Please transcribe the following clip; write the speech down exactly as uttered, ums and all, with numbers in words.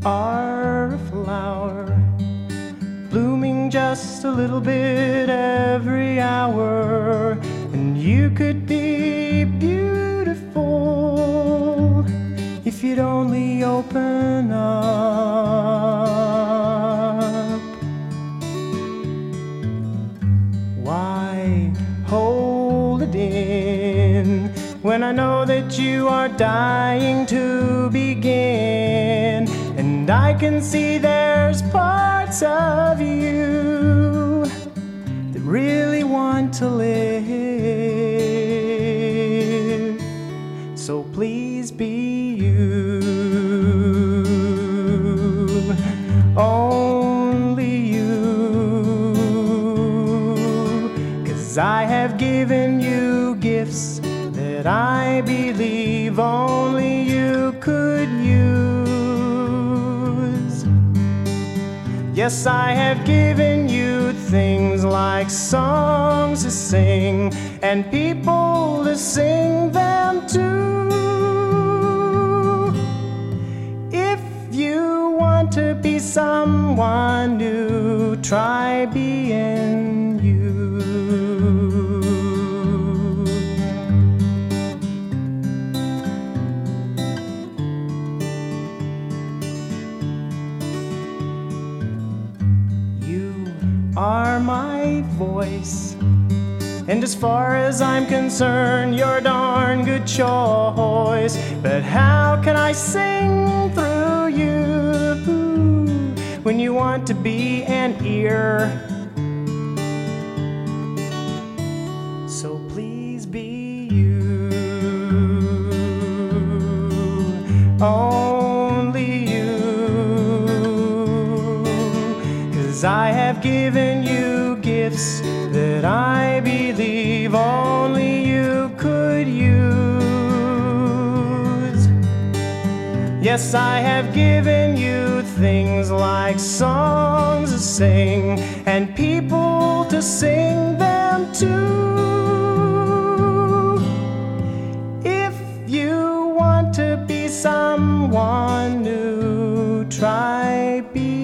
are a flower, blooming just a little bit every hour, and you could be beautiful if you'd only open up. Why hold it in when I know that you are dying to begin? And I can see there's parts of you that really want to live. So please be you, only you, 'cause I have given you gifts that I believe only you could use. Yes, I have given you things like songs to sing and people to sing them to. If you want to be someone new, try being you. Are my voice, and as far as I'm concerned, you're a darn good choice. But how can I sing through you when you want to be an ear? So please be you, only you, 'cause I have given you gifts that I believe only you could use. Yes, I have given you things like songs to sing and people to sing them to. If you want to be someone new, try being